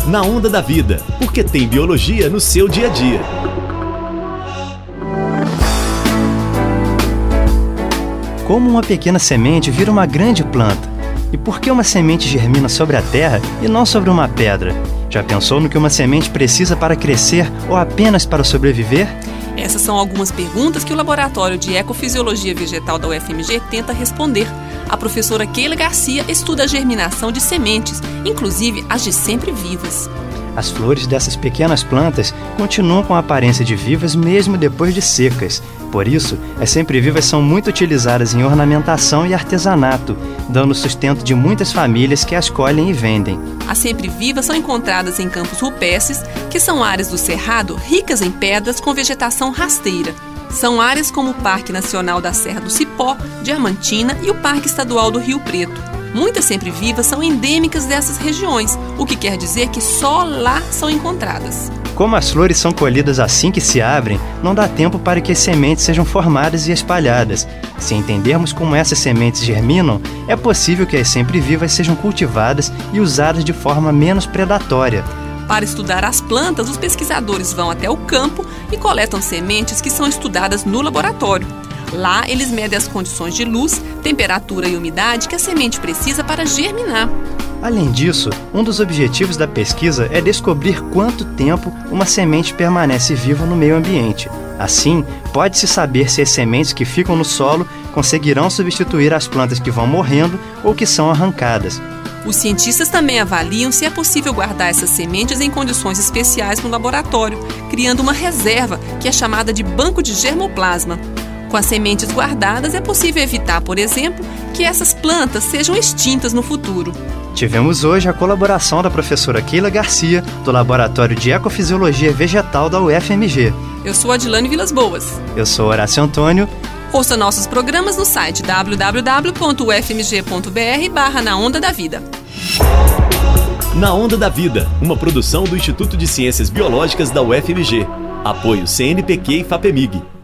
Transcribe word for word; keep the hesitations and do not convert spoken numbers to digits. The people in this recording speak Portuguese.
Na Onda da Vida, porque tem biologia no seu dia a dia. Como uma pequena semente vira uma grande planta? E por que uma semente germina sobre a terra e não sobre uma pedra? Já pensou no que uma semente precisa para crescer ou apenas para sobreviver? Essas são algumas perguntas que o Laboratório de Ecofisiologia Vegetal da U F M G tenta responder. A professora Keila Garcia estuda a germinação de sementes, inclusive as de sempre vivas. As flores dessas pequenas plantas continuam com a aparência de vivas mesmo depois de secas. Por isso, as sempre-vivas são muito utilizadas em ornamentação e artesanato, dando sustento de muitas famílias que as colhem e vendem. As sempre-vivas são encontradas em campos rupestres, que são áreas do Cerrado ricas em pedras com vegetação rasteira. São áreas como o Parque Nacional da Serra do Cipó, Diamantina e o Parque Estadual do Rio Preto. Muitas sempre-vivas são endêmicas dessas regiões, o que quer dizer que só lá são encontradas. Como as flores são colhidas assim que se abrem, não dá tempo para que as sementes sejam formadas e espalhadas. Se entendermos como essas sementes germinam, é possível que as sempre-vivas sejam cultivadas e usadas de forma menos predatória. Para estudar as plantas, os pesquisadores vão até o campo e coletam sementes que são estudadas no laboratório. Lá, eles medem as condições de luz, temperatura e umidade que a semente precisa para germinar. Além disso, um dos objetivos da pesquisa é descobrir quanto tempo uma semente permanece viva no meio ambiente. Assim, pode-se saber se as sementes que ficam no solo conseguirão substituir as plantas que vão morrendo ou que são arrancadas. Os cientistas também avaliam se é possível guardar essas sementes em condições especiais no laboratório, criando uma reserva que é chamada de banco de germoplasma. Com as sementes guardadas, é possível evitar, por exemplo, que essas plantas sejam extintas no futuro. Tivemos hoje a colaboração da professora Keila Garcia, do Laboratório de Ecofisiologia Vegetal da U F M G. Eu sou Adilane Vilas Boas. Eu sou Horácio Antônio. Ouça nossos programas no site w w w ponto u f m g ponto b r barra Na Onda da Vida. Na Onda da Vida, uma produção do Instituto de Ciências Biológicas da U F M G. Apoio C N Pq e FAPEMIG.